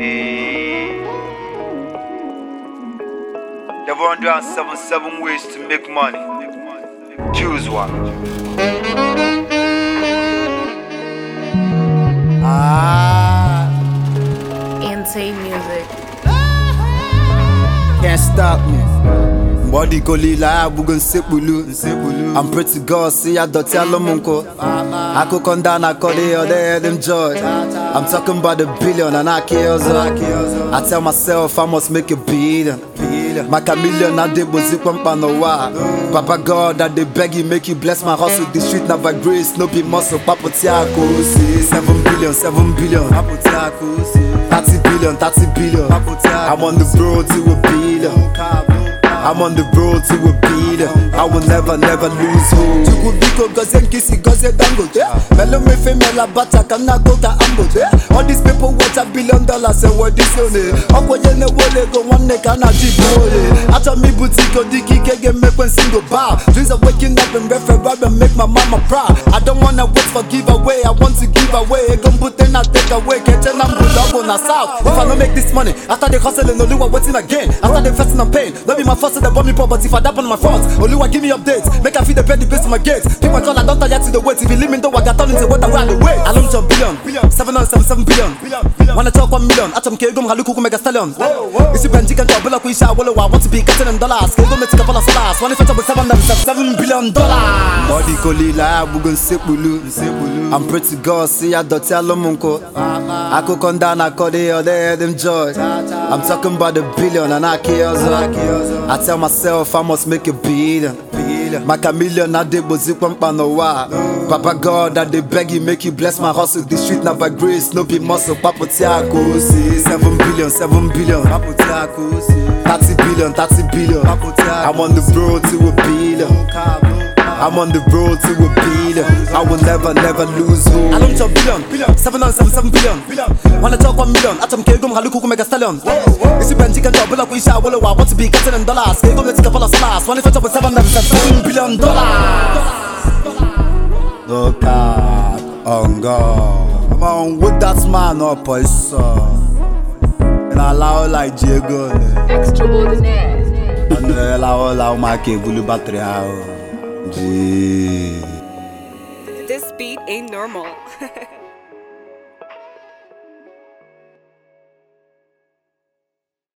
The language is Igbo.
There are 177 ways to make money. Choose one. Insane music. Can't stop me. Body kolila bugun sepulu. I'm pretty God, see I don't tell them uncle. I could come down, I call the other head them joy. I'm talking about the billion and I kills I tell myself I must make a billion. My chameleon now they was it one no why. Papa God that they beg you make you bless my hustle. The street never grace, no be muscle. Papa Tiako see 7 billion, 7 billion. Papa Tiako see 30 billion, 30 billion. I'm on the road to a billion. I'm on the road to a billion. I will never lose hope. You could be gozen kissy gozen dango. Mellow me female bata can not go to ambo. All these people watch $1 billion and what this on it. Aqua yene wole go one neck and a deep hole. After me boutique or dicky can make one single bar. Dreams of waking up and refer and make my mama proud. I don't wanna wait for giveaway. I want to give away. Come put in and take away. Catch an ambo on a south. If I don't make this money, after they hustle and Oluwa waiting again. After they fasting and pain, don't be my first. They bought me poor, but if I dap on my front, Oluwa give me updates. Make I feel the penny base to my gates. Pick my call, I don't tire to the wait. If you leave me though, I got turn into what I wear the way. I don't jump billion, 777 billion. Wanna talk 1 million, atom kegum haluku mega stallion. If you Benji can talk, Bella Quisha, I want to be getting in dollars. Kegum make a couple of stars. One if it's with $7 billion. Body kolila, bugun sepulu. I'm pretty God, see I don't tell them uncle. I could come down, I call the other head them joy. I'm talking about the billion and I kills I tell myself I must make a billion. My chameleon now they was it one no why. Papa God that they beg you make you bless my hustle. The street never grace, no be muscle. Papa Tiako see 7 billion, 7 billion. Papa Tiako see 30 billion, 30 billion. I'm on the road to a billion. I'm on the road to a billion. I will never lose hope. I don't jump billion, 777 billion. Wanna talk 1 million, atom kegum haluku mega stallion. If you Benji can talk, Bella Quisha, I want to be getting in dollars. Kegum let's couple of stars. One if it's with $7 billion. No cap, on God. Come on, with that man up, I saw. And I allow like Diego. Extraordinaire. And I allow my cable battery out. This beat ain't normal.